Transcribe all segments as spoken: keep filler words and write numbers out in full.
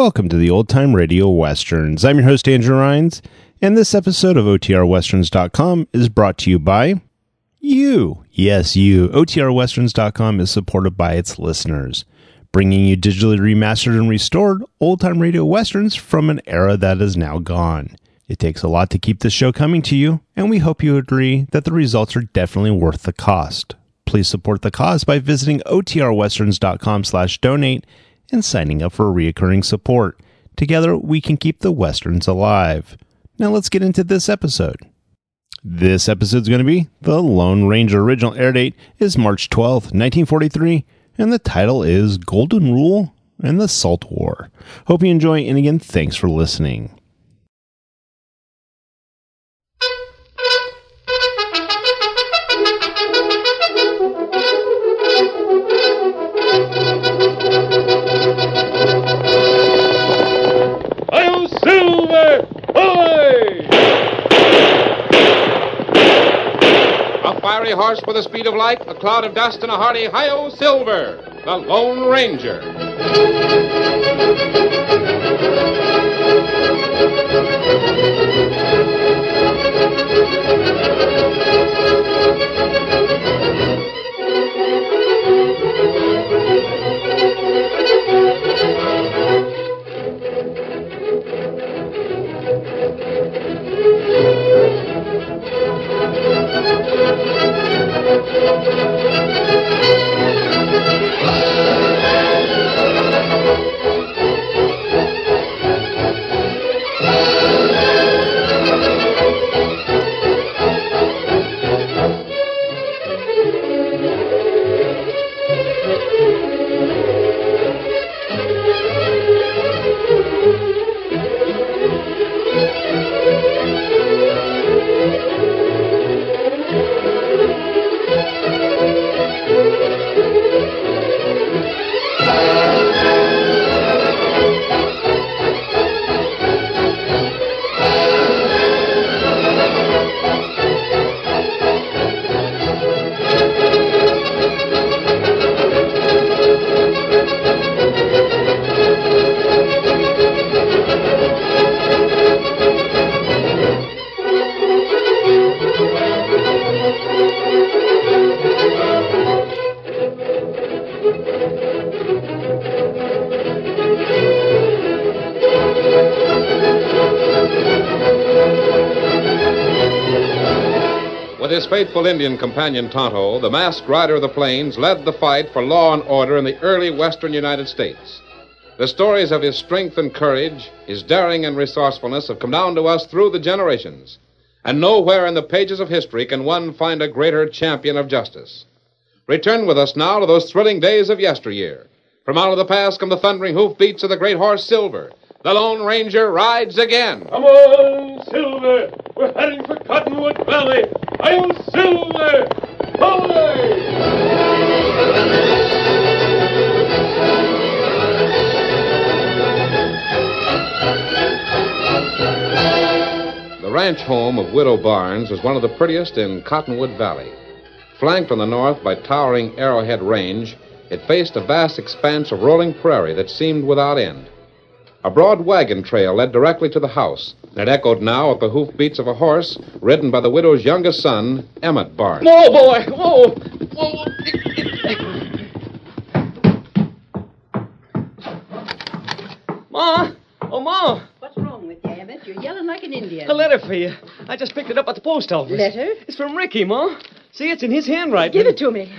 Welcome to the Old Time Radio Westerns. I'm your host, Andrew Rhynes, and this episode of O T R Westerns dot com is brought to you by you. Yes, you. O T R Westerns dot com is supported by its listeners, bringing you digitally remastered and restored old-time radio westerns from an era that is now gone. It takes a lot to keep this show coming to you, and we hope you agree that the results are definitely worth the cost. Please support the cause by visiting O T R Westerns dot com slash donate and signing up for reoccurring support. Together, we can keep the Westerns alive. Now let's get into this episode. This episode is going to be The Lone Ranger. Original air date is March twelfth, nineteen forty-three, and the title is Golden Rule and the Salt War. Hope you enjoy, and again, thanks for listening. Fiery horse with the speed of light, a cloud of dust, and a hearty Hi-Yo Silver, the Lone Ranger. With his faithful Indian companion Tonto, the masked rider of the plains led the fight for law and order in the early western United States. The stories of his strength and courage, his daring and resourcefulness have come down to us through the generations. And nowhere in the pages of history can one find a greater champion of justice. Return with us now to those thrilling days of yesteryear. From out of the past come the thundering hoofbeats of the great horse Silver. The Lone Ranger rides again. Come on, Silver! We're heading for Cottonwood Valley! I'm Silver! Holy! The ranch home of Widow Barnes was one of the prettiest in Cottonwood Valley. Flanked on the north by towering Arrowhead Range, it faced a vast expanse of rolling prairie that seemed without end. A broad wagon trail led directly to the house, and it echoed now at the hoofbeats of a horse ridden by the widow's youngest son, Emmett Barnes. Whoa, boy! Whoa! Whoa! Ma! Oh, Ma! What's wrong with you, Emmett? You're yelling like an Indian. A letter for you. I just picked it up at the post office. Letter? It's from Ricky, Ma. See, it's in his handwriting. Give it to me.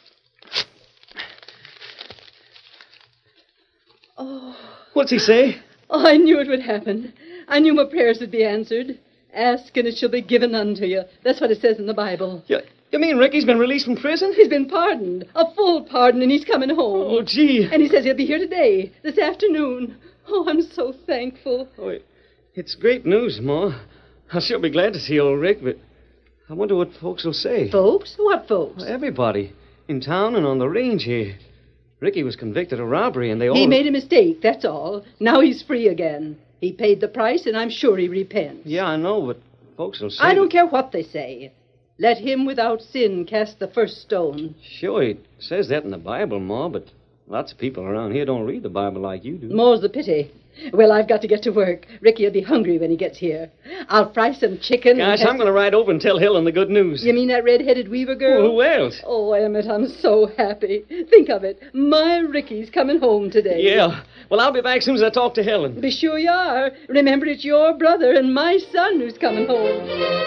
Oh. What's he say? Oh, I knew it would happen. I knew my prayers would be answered. Ask, and it shall be given unto you. That's what it says in the Bible. You, you mean Ricky's been released from prison? He's been pardoned. A full pardon, and he's coming home. Oh, gee. And he says he'll be here today, this afternoon. Oh, I'm so thankful. Oh, it's great news, Ma. I'll sure be glad to see old Rick, but I wonder what folks will say. Folks? What folks? Well, everybody. In town and on the range here. Ricky was convicted of robbery, and they all... He made a mistake, that's all. Now he's free again. He paid the price, and I'm sure he repents. Yeah, I know, but folks will say... I don't that... care what they say. Let him without sin cast the first stone. Sure, it says that in the Bible, Ma, but Lots of people around here don't read the Bible like you do. More's the pity. Well, I've got to get to work. Ricky will be hungry when he gets here. I'll fry some chicken. Gosh, and I'm going to ride over and tell Helen the good news. You mean that red-headed Weaver girl? Well, who else? Oh, Emmett, I'm so happy. Think of it. My Ricky's coming home today. Yeah. Well, I'll be back as soon as I talk to Helen. Be sure you are. Remember, it's your brother and my son who's coming home.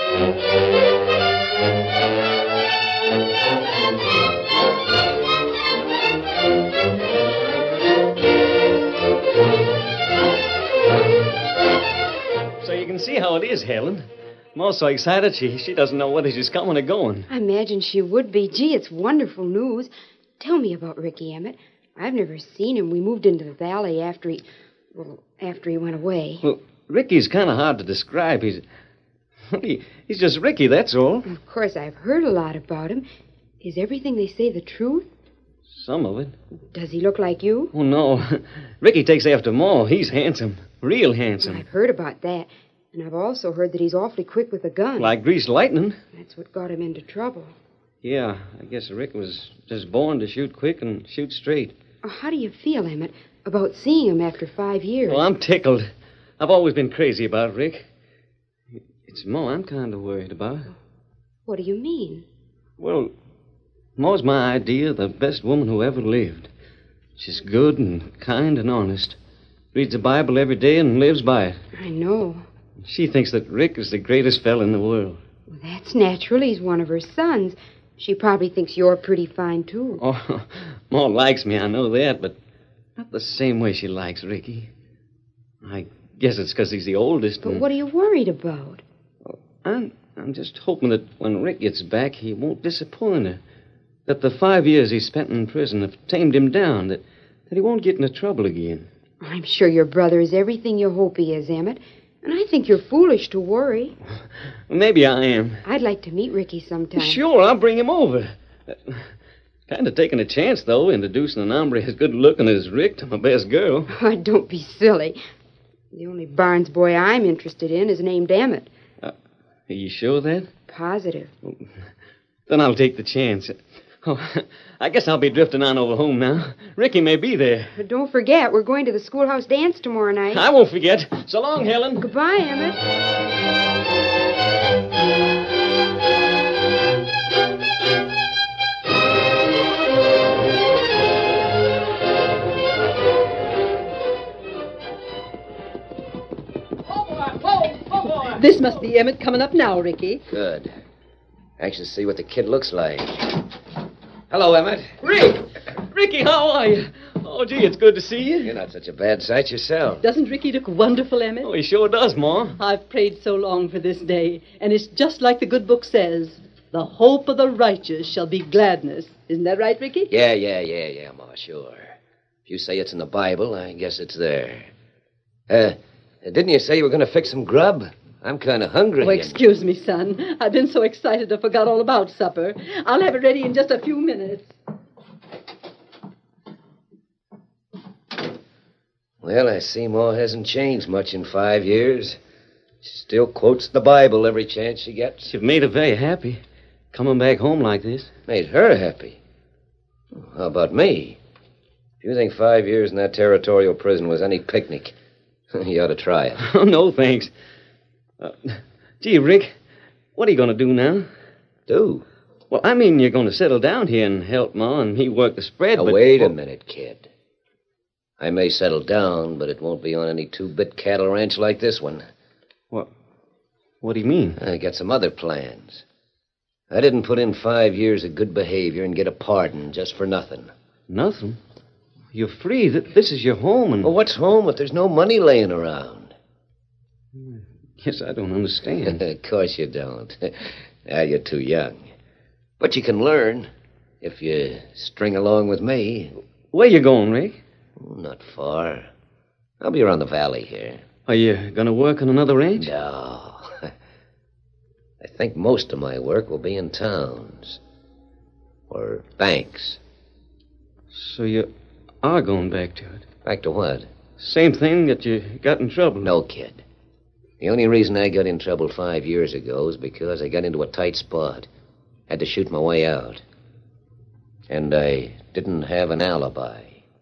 So you can see how it is, Helen. Ma's so excited she, she doesn't know whether she's coming or going. I imagine she would be. Gee, it's wonderful news. Tell me about Ricky, Emmett. I've never seen him. We moved into the valley after he... Well, after he went away. Well, Ricky's kind of hard to describe. He's... He, he's just Ricky, that's all. Of course, I've heard a lot about him. Is everything they say the truth? Some of it. Does he look like you? Oh, no. Ricky takes after Ma. He's handsome. Real handsome. I've heard about that. And I've also heard that he's awfully quick with a gun. Like greased lightning. That's what got him into trouble. Yeah, I guess Rick was just born to shoot quick and shoot straight. Oh, how do you feel, Emmett, about seeing him after five years? Well, I'm tickled. I've always been crazy about Rick. It's Ma I'm kind of worried about. What do you mean? Well, Ma's my idea of the best woman who ever lived. She's good and kind and honest. Reads the Bible every day and lives by it. I know. She thinks that Rick is the greatest fella in the world. Well, that's natural. He's one of her sons. She probably thinks you're pretty fine, too. Oh, Ma likes me, I know that, but not the same way she likes Ricky. I guess it's because he's the oldest. But and... what are you worried about? I'm, I'm just hoping that when Rick gets back, he won't disappoint her. That the five years he spent in prison have tamed him down. That, that he won't get into trouble again. I'm sure your brother is everything you hope he is, Emmett. And I think you're foolish to worry. Maybe I am. I'd like to meet Ricky sometime. Sure, I'll bring him over. Uh, kind of taking a chance, though, introducing an hombre as good-looking as Rick to my best girl. Oh, don't be silly. The only Barnes boy I'm interested in is named Emmett. Uh, are you sure of that? Positive. Then I'll take the chance. Oh, I guess I'll be drifting on over home now. Ricky may be there. But don't forget, we're going to the schoolhouse dance tomorrow night. I won't forget. So long, Helen. Goodbye, Emmett. This must be Emmett coming up now, Ricky. Good. Anxious to see what the kid looks like. Hello, Emmett. Rick! Ricky, how are you? Oh, gee, it's good to see you. You're not such a bad sight yourself. Doesn't Ricky look wonderful, Emmett? Oh, he sure does, Ma. I've prayed so long for this day, and it's just like the good book says. The hope of the righteous shall be gladness. Isn't that right, Ricky? Yeah, yeah, yeah, yeah, Ma, sure. If you say it's in the Bible, I guess it's there. Uh, didn't you say you were going to fix some grub? I'm kind of hungry. Oh, excuse me, son. I've been so excited I forgot all about supper. I'll have it ready in just a few minutes. Well, I see Ma hasn't changed much in five years. She still quotes the Bible every chance she gets. You've made her very happy, coming back home like this. Made her happy? How about me? If you think five years in that territorial prison was any picnic, you ought to try it. Oh, no, thanks. Uh, gee, Rick, what are you going to do now? Do? Well, I mean, you're going to settle down here and help Ma and me work the spread, Now, but... wait a well, minute, kid. I may settle down, but it won't be on any two-bit cattle ranch like this one. What? What do you mean? I got some other plans. I didn't put in five years of good behavior and get a pardon just for nothing. Nothing. You're free. Th- This is your home, and... Well, what's home if there's no money laying around? Guess I don't understand. Of course you don't. Now, you're too young. But you can learn if you string along with me. Where you going, Rick? Oh, not far. I'll be around the valley here. Are you going to work on another ranch? No. I think most of my work will be in towns. Or banks. So you are going back to it? Back to what? Same thing that you got in trouble. No, kid. The only reason I got in trouble five years ago is because I got into a tight spot. Had to shoot my way out. And I didn't have an alibi.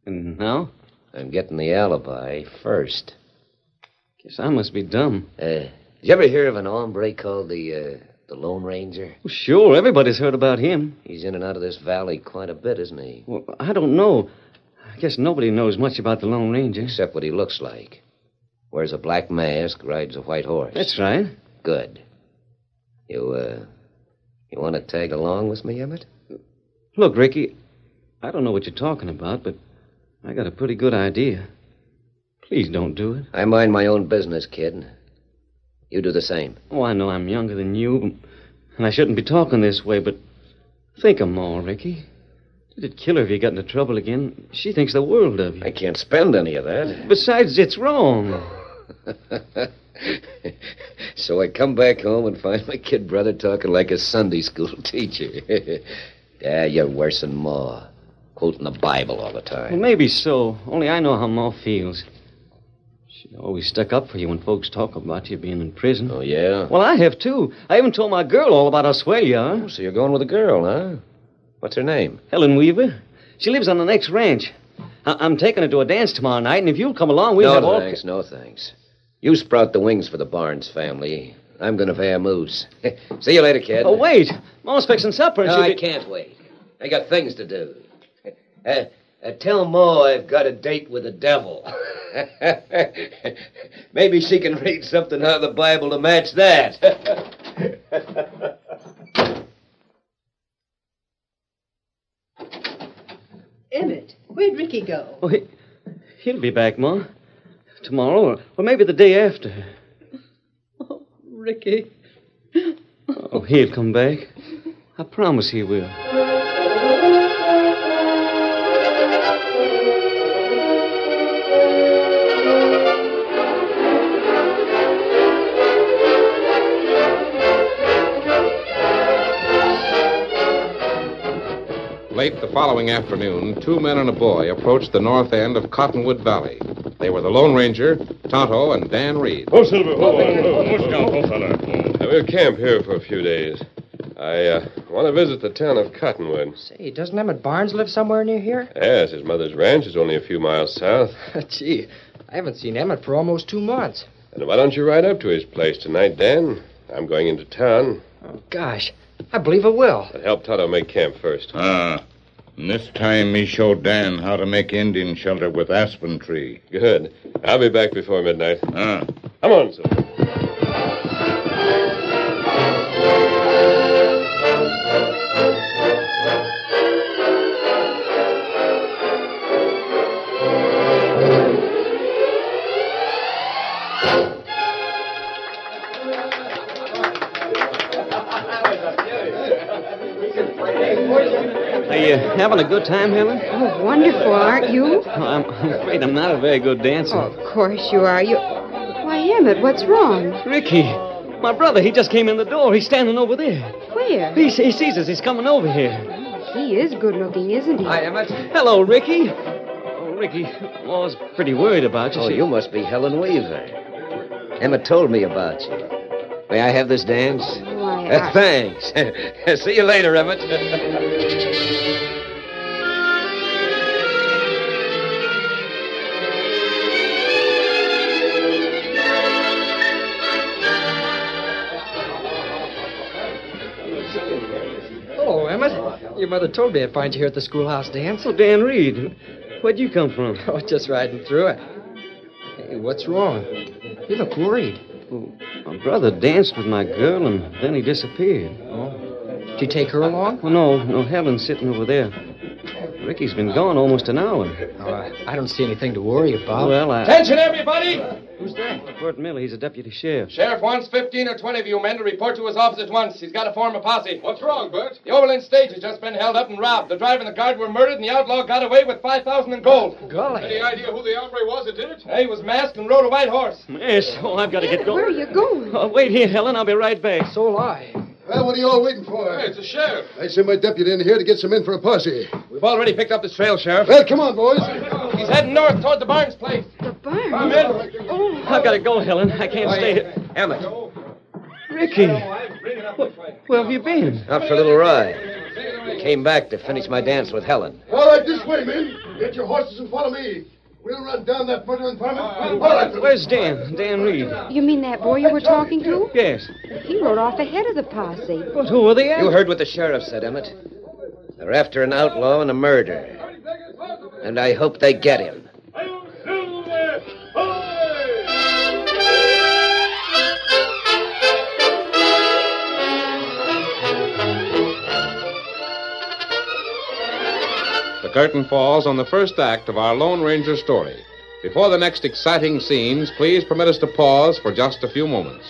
And now? I'm getting the alibi first. Guess I must be dumb. Uh, did you ever hear of an hombre called the, uh, the Lone Ranger? Well, sure, everybody's heard about him. He's in and out of this valley quite a bit, isn't he? Well, I don't know. I guess nobody knows much about the Lone Ranger. Except what he looks like. Wears a black mask, rides a white horse. That's right. Good. You, uh, you want to tag along with me, Emmett? Look, Ricky, I don't know what you're talking about, but I got a pretty good idea. Please don't do it. I mind my own business, kid. You do the same. Oh, I know I'm younger than you, and I shouldn't be talking this way, but think of Ma, Ricky. It'd kill her if you got into trouble again. She thinks the world of you. I can't spend any of that. Besides, it's wrong. So I come back home and find my kid brother talking like a Sunday school teacher. Yeah, you're worse than Ma. Quoting the Bible all the time. Well, maybe so. Only I know how Ma feels. She always stuck up for you when folks talk about you being in prison. Oh, yeah? Well, I have, too. I even told my girl all about Oswego. Oh, so you're going with a girl, huh? What's her name? Helen Weaver. She lives on the next ranch. I- I'm taking her to a dance tomorrow night, and if you'll come along, we'll no, have all... No, thanks, no thanks. You sprout the wings for the Barnes family. I'm going to vamoose. See you later, kid. Oh, wait. Ma's fixing supper, and No, she'll I be... can't wait. I got things to do. Uh, uh, tell Ma I've got a date with the devil. Maybe she can read something out of the Bible to match that. Emmett, where'd Ricky go? Oh, he... he'll be back, Ma. Tomorrow, or, or maybe the day after. Oh, Ricky. Oh, he'll come back. I promise he will. Late the following afternoon, two men and a boy approached the north end of Cottonwood Valley. They were the Lone Ranger, Tonto, and Dan Reed. Oh, Silver. Oh, oh, oh, oh, oh, fella. We'll camp here for a few days. I uh, want to visit the town of Cottonwood. Say, doesn't Emmett Barnes live somewhere near here? Yes, his mother's ranch is only a few miles south. Gee, I haven't seen Emmett for almost two months. And why don't you ride up to his place tonight, Dan? I'm going into town. Oh, gosh, I believe I will. But help Tonto make camp first. Ah, and this time me show Dan how to make Indian shelter with aspen tree. Good. I'll be back before midnight. Ah. Come on, Silver. Are you having a good time, Helen? Oh, wonderful, aren't you? Oh, I'm, I'm afraid I'm not a very good dancer. Oh, of course you are. You... Why, Emmett, what's wrong? Ricky, my brother, he just came in the door. He's standing over there. Where? He, he sees us. He's coming over here. He is good looking, isn't he? Hi, Emmett. Hello, Ricky. Oh, Ricky, I was pretty worried about you. Oh, She- you must be Helen Weaver. Emmett told me about you. May I have this dance? Why, Uh, I... thanks. See you later, Emmett. Hello, Emmett. Your mother told me I'd find you here at the schoolhouse dance. Oh, Dan Reed, where'd you come from? Oh, just riding through it. Hey, what's wrong? You look worried. Oh, my brother danced with my girl, and then he disappeared. Oh. Did you take her along? Oh, no, no, Helen's sitting over there. Ricky's been gone almost an hour. Uh, I don't see anything to worry about. Well, I... Attention, everybody! Who's that? Bert Miller, he's a deputy sheriff. Sheriff wants fifteen or twenty of you men to report to his office at once. He's got to form a posse. What's wrong, Bert? The Overland stage has just been held up and robbed. The driver and the guard were murdered, and the outlaw got away with five thousand in gold. Golly. Any idea who the hombre was that did it? He was masked and rode a white horse. Yes, oh, I've got to get going. Where are you going? Oh, wait here, Helen. I'll be right back. So will I. Well, what are you all waiting for? Hey, it's the sheriff. I sent my deputy in here to get some men for a posse. We've already picked up this trail, Sheriff. Well, come on, boys. He's heading north toward the Barnes place. The barn. Come in. Oh, I've got to go, Helen. I can't stay here. Emmett, Ricky, where have you been? out for a little ride. I came back to finish my dance with Helen. All right, this way, men. Get your horses and follow me. We'll run down that murdering varmint. Uh, where's Dan? Dan Reed. You mean that boy you were talking to? Yes. He rode off ahead of the posse. But who are they after? You heard what the sheriff said, Emmett. They're after an outlaw and a murder. And I hope they get him. The curtain falls on the first act of our Lone Ranger story. Before the next exciting scenes, please permit us to pause for just a few moments.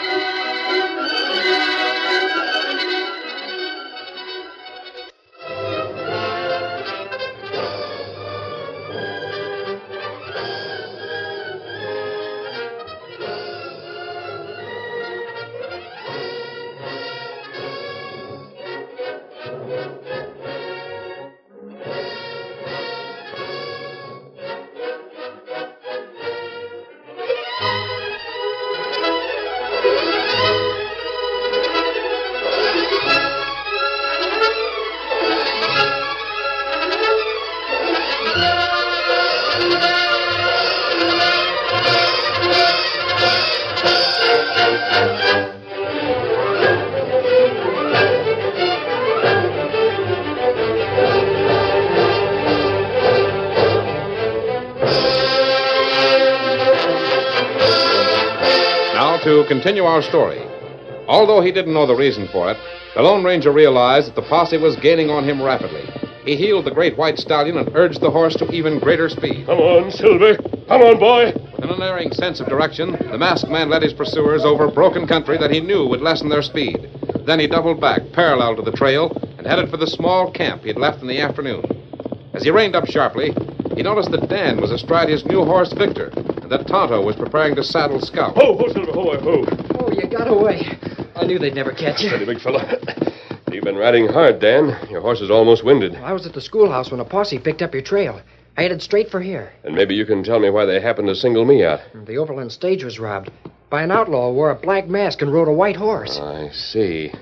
To continue our story. Although he didn't know the reason for it, the Lone Ranger realized that the posse was gaining on him rapidly. He heeled the great white stallion and urged the horse to even greater speed. Come on, Silver. Come on, boy. With an unerring sense of direction, the masked man led his pursuers over broken country that he knew would lessen their speed. Then he doubled back, parallel to the trail, and headed for the small camp he had left in the afternoon. As he reined up sharply, he noticed that Dan was astride his new horse, Victor, and that Tonto was preparing to saddle Scout. Ho, ho, Silver, ho, ho. Oh, you got away. I knew they'd never catch you. Steady, big fella. You've been riding hard, Dan. Your horse is almost winded. Well, I was at the schoolhouse when a posse picked up your trail. I headed straight for here. And maybe you can tell me why they happened to single me out. The Overland stage was robbed by an outlaw who wore a black mask and rode a white horse. I see.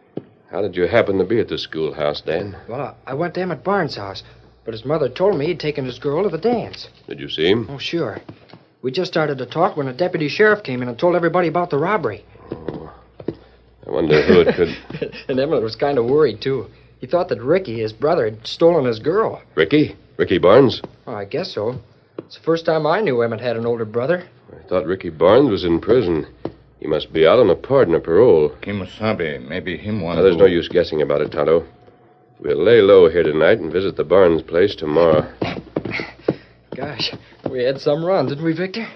How did you happen to be at the schoolhouse, Dan? Well, I went to Emmett Barnes' house, but his mother told me he'd taken his girl to the dance. Did you see him? Oh, sure. We just started to talk when a deputy sheriff came in and told everybody about the robbery. Oh, I wonder who it could... And Emmett was kind of worried, too. He thought that Ricky, his brother, had stolen his girl. Ricky? Ricky Barnes? Oh, I guess so. It's the first time I knew Emmett had an older brother. I thought Ricky Barnes was in prison. He must be out on a pardon or parole. Kimosabe, maybe him one. Now, there's no use guessing about it, Tonto. We'll lay low here tonight and visit the Barnes place tomorrow. Gosh, we had some run, didn't we, Victor?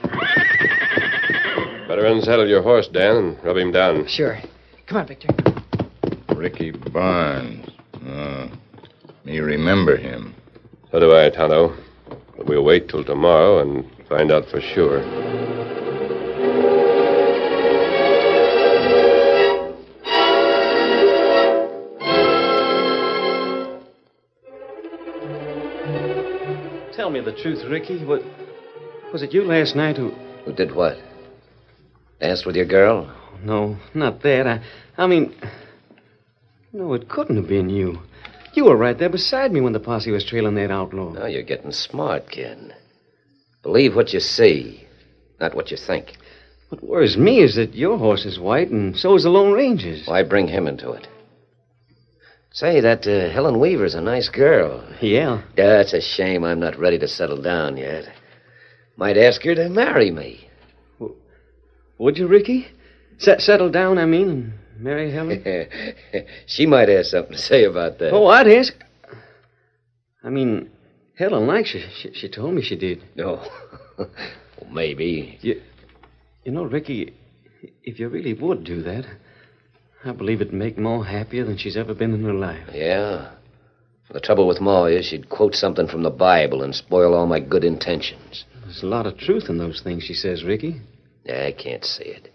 Better unsaddle your horse, Dan, and rub him down. Sure. Come on, Victor. Ricky Barnes. Uh, me remember him. So do I, Tonto. But we'll wait till tomorrow and find out for sure. Tell me the truth, Ricky. What, was it you last night who... Who did what? Danced with your girl? No, not that. I, I mean... No, it couldn't have been you. You were right there beside me when the posse was trailing that outlaw. Now you're getting smart, kid. Believe what you see, not what you think. What worries me is that your horse is white, and so is the Lone Ranger's. Why bring him into it? Say, that uh, Helen Weaver's a nice girl. Yeah. Yeah, it's a shame I'm not ready to settle down yet. Might ask her to marry me. W- would you, Ricky? S- settle down, I mean, and marry Helen? She might have something to say about that. Oh, I'd ask. I mean, Helen likes you. She, she told me she did. No. Well, maybe. You, you know, Ricky, if you really would do that, I believe it'd make Ma happier than she's ever been in her life. Yeah. The trouble with Ma is she'd quote something from the Bible and spoil all my good intentions. There's a lot of truth in those things she says, Ricky. Yeah, I can't see it.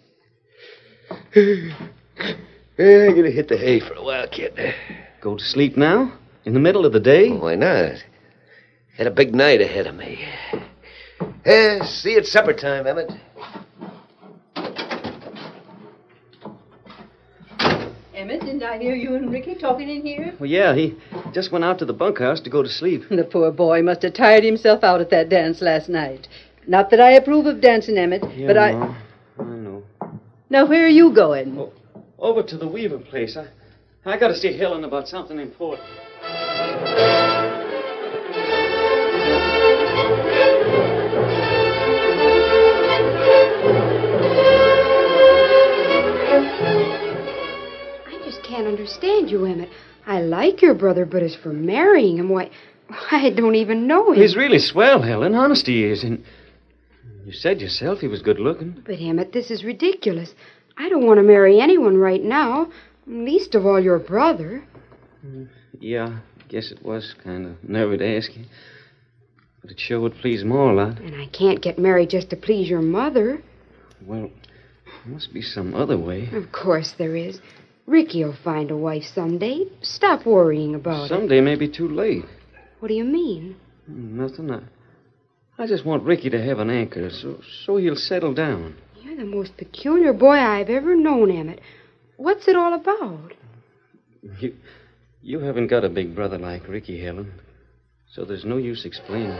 I'm going to hit the hay for a while, kid. Go to sleep now? In the middle of the day? Well, why not? Had a big night ahead of me. Uh, see you at supper time, Emmett. Emmett, didn't I hear you and Ricky talking in here? Well, yeah, he just went out to the bunkhouse to go to sleep. The poor boy must have tired himself out at that dance last night. Not that I approve of dancing, Emmett, Yeah, but I... Ma, I know. Now, where are you going? Oh, over to the Weaver place. I, I got to see Helen about something important. I just can't understand you, Emmett. I like your brother, but as for marrying him, why, I don't even know him. He's really swell, Helen. Honest he is. And you said yourself he was good looking. But, Emmett, this is ridiculous. I don't want to marry anyone right now, least of all your brother. Yeah, I guess it was kind of nervy to ask you. But it sure would please Ma a lot. And I can't get married just to please your mother. Well, there must be some other way. Of course there is. Ricky'll find a wife someday. Stop worrying about it. Someday may be too late. What do you mean? Nothing. I, I just want Ricky to have an anchor so, so he'll settle down. You're the most peculiar boy I've ever known, Emmett. What's it all about? You, you haven't got a big brother like Ricky, Helen. So there's no use explaining.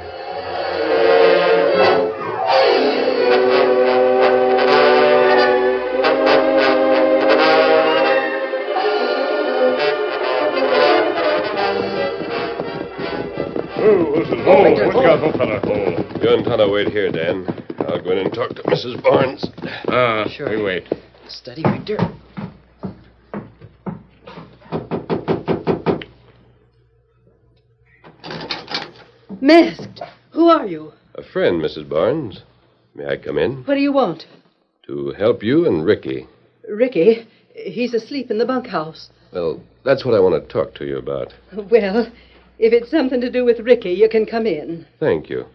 Oh, this is oh, what you got, old fella? Oh, you and Tonto wait here, Dan. I'll go in and talk to Missus Barnes. Ah, uh, Sure. we wait. Steady, Victor. Masked. Who are you? A friend, Missus Barnes. May I come in? What do you want? To help you and Ricky. Ricky. He's asleep in the bunkhouse. Well, that's what I want to talk to you about. Well, if it's something to do with Ricky, you can come in. Thank you.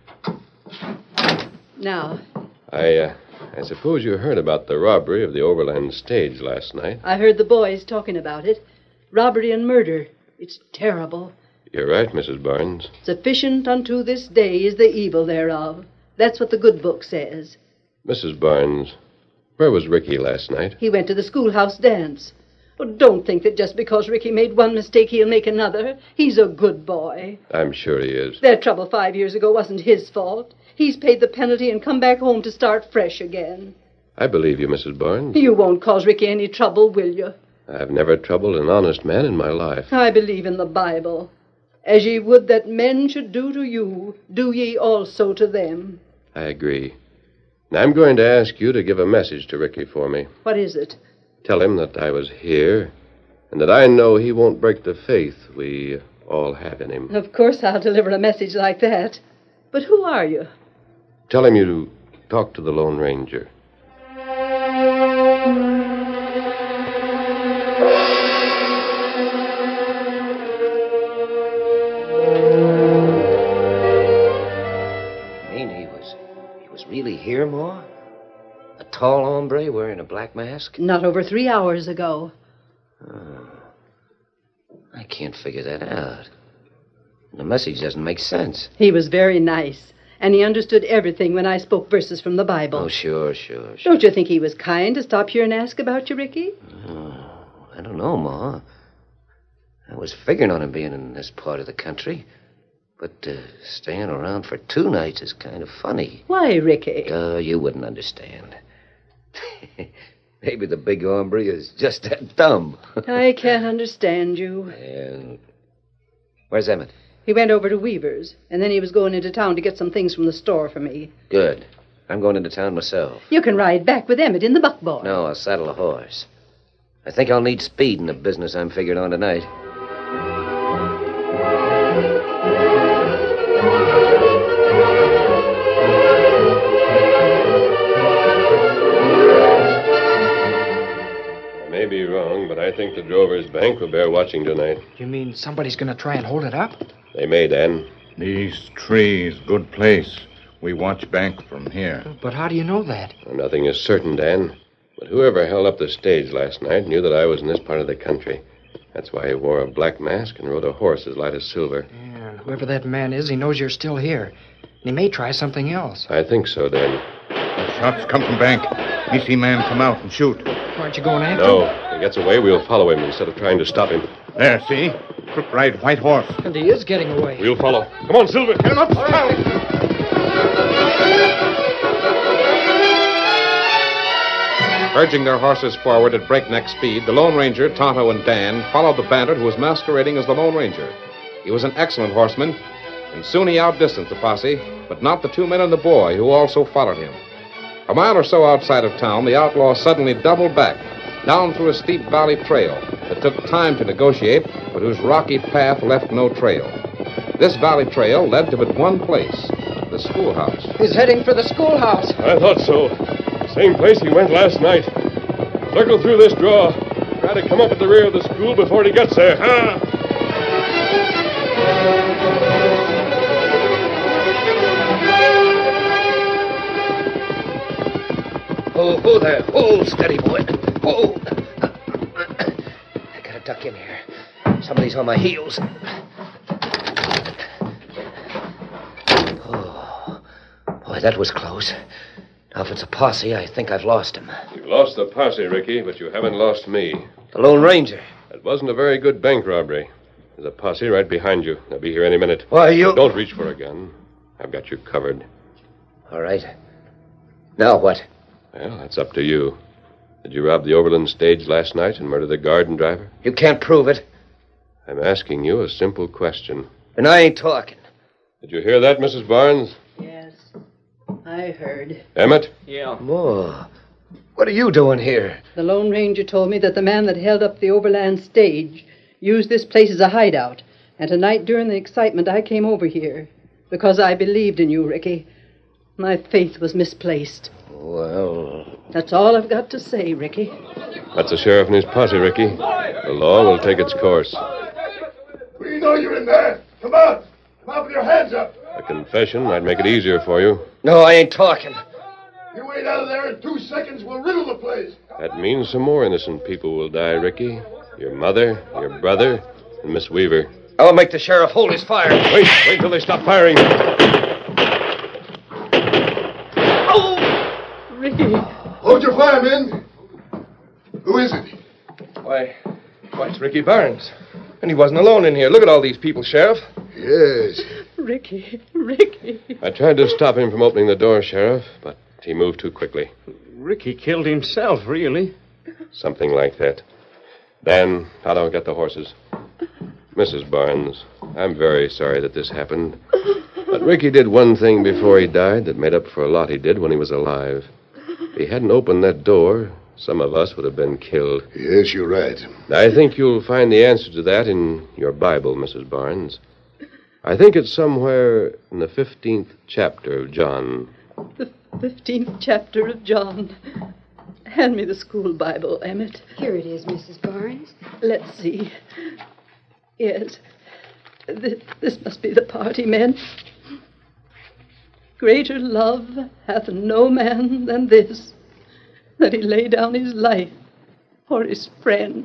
Now, I, uh, I suppose you heard about the robbery of the Overland stage last night. I heard the boys talking about it. Robbery and murder. It's terrible. You're right, Missus Barnes. Sufficient unto this day is the evil thereof. That's what the good book says. Missus Barnes, where was Ricky last night? He went to the schoolhouse dance. Oh, don't think that just because Ricky made one mistake, he'll make another. He's a good boy. I'm sure he is. Their trouble five years ago wasn't his fault. He's paid the penalty and come back home to start fresh again. I believe you, Missus Barnes. You won't cause Ricky any trouble, will you? I've never troubled an honest man in my life. I believe in the Bible. As ye would that men should do to you, do ye also to them. I agree. Now, I'm going to ask you to give a message to Ricky for me. What is it? Tell him that I was here, and that I know he won't break the faith we all have in him. Of course I'll deliver a message like that. But who are you? Tell him you talk to the Lone Ranger. You mean he was, he was really here, Ma? A tall hombre wearing a black mask? Not over three hours ago. Oh. I can't figure that out. The message doesn't make sense. He was very nice, and he understood everything when I spoke verses from the Bible. Oh, sure, sure, sure. Don't you think he was kind to stop here and ask about you, Ricky? Oh, I don't know, Ma. I was figuring on him being in this part of the country. But uh, staying around for two nights is kind of funny. Why, Ricky? Oh, uh, you wouldn't understand. Maybe the big hombre is just that dumb. I can't understand you. And where's Emmett? He went over to Weaver's, and then he was going into town to get some things from the store for me. Good. I'm going into town myself. You can ride back with Emmett in the buckboard. No, I'll saddle a horse. I think I'll need speed in the business I'm figured on tonight. I may be wrong, but I think the Drovers' Bank will bear watching tonight. You mean somebody's going to try and hold it up? They may, Dan. These trees, good place. We watch bank from here. But how do you know that? Well, nothing is certain, Dan. But whoever held up the stage last night knew that I was in this part of the country. That's why he wore a black mask and rode a horse as light as silver. Yeah, and whoever that man is, he knows you're still here. And he may try something else. I think so, Dan. The shots come from bank. Me see man come out and shoot. Aren't you going after No. him? If he gets away, we'll follow him instead of trying to stop him. There, see? Crook ride white horse. And he is getting away. We'll follow. Come on, Silver. Get him up. Urging their horses forward at breakneck speed, the Lone Ranger, Tonto, and Dan followed the bandit who was masquerading as the Lone Ranger. He was an excellent horseman, and soon he outdistanced the posse, but not the two men and the boy who also followed him. A mile or so outside of town, the outlaw suddenly doubled back, down through a steep valley trail that took time to negotiate, but whose rocky path left no trail. This valley trail led to but one place, the schoolhouse. He's heading for the schoolhouse. I thought so. Same place he went last night. Circle through this draw. Try to come up at the rear of the school before he gets there. Ah! Oh, oh there. Oh, steady, boy. Oh. I gotta duck in here. Somebody's on my heels. Oh, boy, that was close. Now, if it's a posse, I think I've lost him. You've lost the posse, Ricky, but you haven't lost me. The Lone Ranger. That wasn't a very good bank robbery. There's a posse right behind you. They'll be here any minute. Why, you... Don't reach for a gun. I've got you covered. All right. Now what? Well, that's up to you. Did you rob the Overland stage last night and murder the guard and driver? You can't prove it. I'm asking you a simple question. And I ain't talking. Did you hear that, Missus Barnes? Yes, I heard. Emmett? Yeah. Oh, what are you doing here? The Lone Ranger told me that the man that held up the Overland stage used this place as a hideout. And tonight, during the excitement, I came over here because I believed in you, Ricky. My faith was misplaced. Well... That's all I've got to say, Ricky. That's the sheriff and his posse, Ricky. The law will take its course. We know you're in there. Come out. Come out with your hands up. A confession might make it easier for you. No, I ain't talking. You ain't out of there in two seconds, we'll riddle the place. That means some more innocent people will die, Ricky. Your mother, your brother, and Miss Weaver. I'll make the sheriff hold his fire. Wait, wait till they stop firing. Ricky. Hold your fire, men. Who is it? Why, why, it's Ricky Barnes. And he wasn't alone in here. Look at all these people, Sheriff. Yes. Ricky, Ricky. I tried to stop him from opening the door, Sheriff, but he moved too quickly. Ricky killed himself, really. Something like that. Dan, Tonto, get the horses. Missus Barnes, I'm very sorry that this happened. But Ricky did one thing before he died that made up for a lot he did when he was alive. If he hadn't opened that door, some of us would have been killed. Yes, you're right. I think you'll find the answer to that in your Bible, Missus Barnes. I think it's somewhere in the fifteenth chapter of John. The fifteenth chapter of John. Hand me the school Bible, Emmett. Here it is, Missus Barnes. Let's see. Yes. Th- this must be the part he meant. Greater love hath no man than this, that he lay down his life for his friend.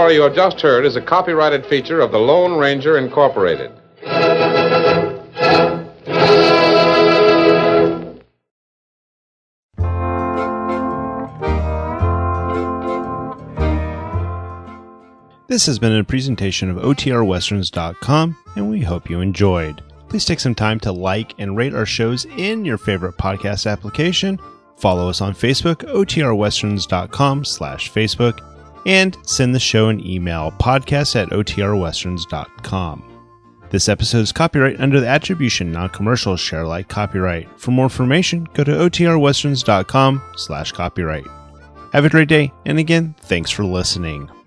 story you have just heard is a copyrighted feature of the Lone Ranger Incorporated. This has been a presentation of O T R Westerns dot com, and we hope you enjoyed. Please take some time to like and rate our shows in your favorite podcast application. Follow us on Facebook, O T R Westerns dot com slash Facebook, and send the show an email, podcast at O T R Westerns dot com. This episode is copyright under the Attribution Non-Commercial Share Alike copyright. For more information, go to O T R Westerns dot com slash copyright. Have a great day, and again, thanks for listening.